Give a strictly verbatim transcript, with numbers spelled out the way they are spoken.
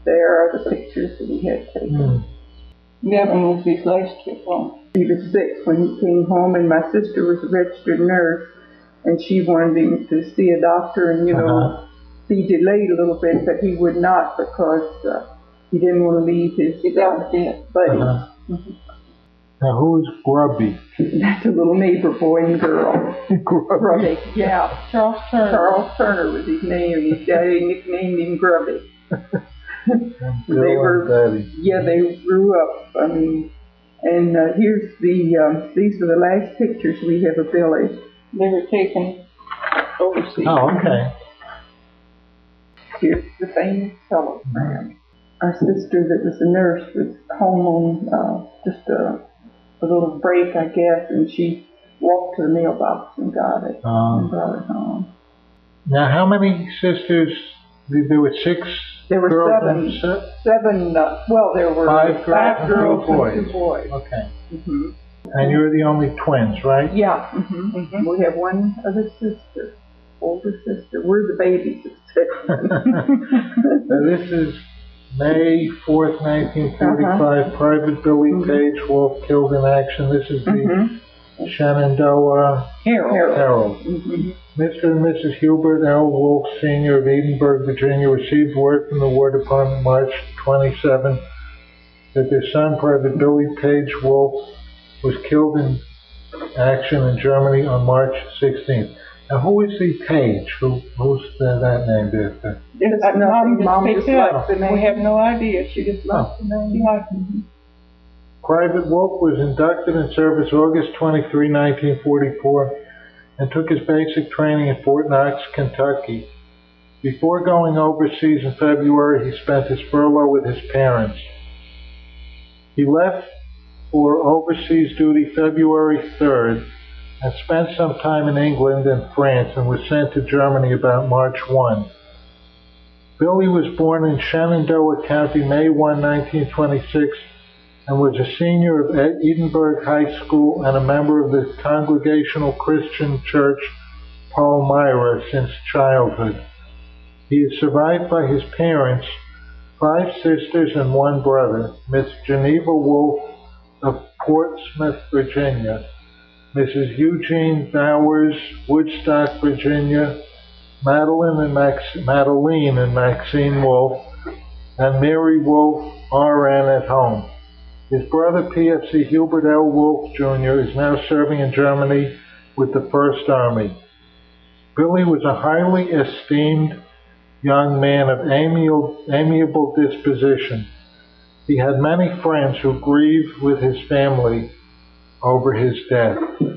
there are the pictures that he had taken. Mm. Nevin was his last trip home. He was sick when he came home, and my sister was a registered nurse, and she wanted him to see a doctor and, you know, Uh-huh. be delayed a little bit, but he would not because uh, he didn't want to leave his His uh, buddy. Uh-huh. Now, who is Grubby? That's a little neighbor boy and girl. Grubby, yeah. Charles Turner. Charles Turner was his name, and his daddy nicknamed him Grubby. And They Bill were, and Daddy. yeah, they grew up. I mean, and uh, here's the, um, these are the last pictures we have of Billy. They were taken overseas. Oh, okay. Here's the famous telegram. Our sister that was a nurse was home on uh, just a, a little break, I guess, and she walked to the mailbox and got it Um, and brought it home. Now, how many sisters? There were six There were girls seven. and se- Seven, uh, well, there were Five girls five and girls two and two boys. Okay. hmm And you're the only twins, right? Yeah. hmm Mhm. We have one other sister, older sister. We're the babies of six. Now, this is May fourth, nineteen forty-five. Private Billy Mhm. Page Wolf killed in action. This is the hmm Shenandoah Harold. Herald. hmm Mister and Missus Hubert L. Wolf, Senior of Edinburgh, Virginia, received word from the War Department March twenty-seventh that their son, Private Billy Page Wolf, was killed in action in Germany on March sixteenth. Now, who is the Page? Who, who's the, that named after? It's Uh, Mom nothing. just Mom picked just it likes up. the name. We have no idea. She just liked the name. She liked it. Private Wolf was inducted in service August twenty-third, nineteen forty-four, and took his basic training in Fort Knox, Kentucky. Before going overseas in February, he spent his furlough with his parents. He left for overseas duty February third and spent some time in England and France and was sent to Germany about March first. Billy was born in Shenandoah County, May first, nineteen twenty-six, and was a senior of Edinburgh High School and a member of the Congregational Christian Church Palmyra since childhood. He is survived by his parents, five sisters, and one brother, Miss Geneva Wolf of Portsmouth, Virginia, Missus Eugene Bowers, Woodstock, Virginia, Madeline and Max, Madeline and Maxine Wolf, and Mary Wolf, R N, at home. His brother, P F C Hubert L. Wolf, Junior, is now serving in Germany with the First Army. Billy was a highly esteemed young man of amiable, amiable disposition. He had many friends who grieved with his family over his death.